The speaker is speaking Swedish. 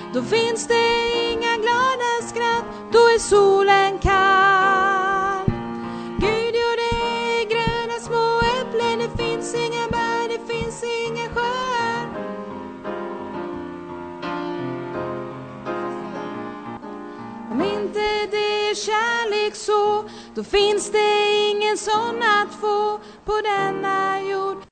då finns det inga glada skratt, då är solen kall. Gud gjorde gröna små äpplen, det finns inga bär, det finns inga sjöar. Om inte det är kärlek så, då finns det ingen sån att få på denna jord.